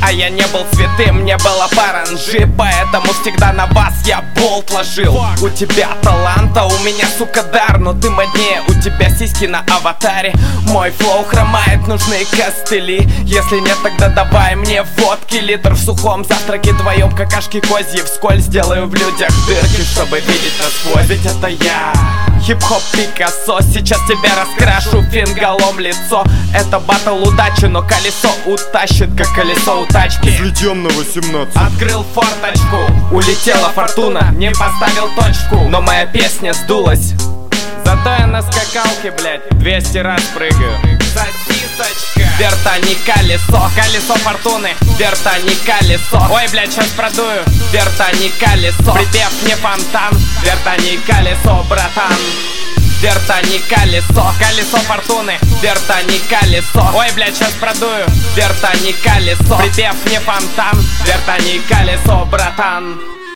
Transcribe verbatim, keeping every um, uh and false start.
а я не был святым, не было паранжи, поэтому всегда на вас я болт ложил. У тебя таланта, у меня, сука, дар, но ты моднее, у тебя сиськи на аватаре. Мой флоу хромает, нужны костыли. Если нет, тогда давай мне водки, литр в сухом завтраке твоем, какашки козьи вскользь. Сделаю в людях дырки, чтобы видеть насквозь. Ведь это я, хип-хоп Пикассо. Сейчас тебя раскрашу фингалом лицо. Это батл удачи, но колесо утащит, как колесо у тачки. Взлетем на восемнадцать. Открыл форточку, улетела фортуна, не поставил точку, но моя песня сдулась. Зато я на скакалке, блядь, двести раз прыгаю. Сосисочка. Вертани колесо, колесо фортуны. Вертани колесо. Ой, блядь, сейчас продую. Вертани колесо. Припев не фонтан. Вертани колесо, братан. Вертани колесо, колесо фортуны. Вертани колесо. Ой, блядь, сейчас продую. Вертани колесо. Припев не фонтан. Вертани колесо, братан.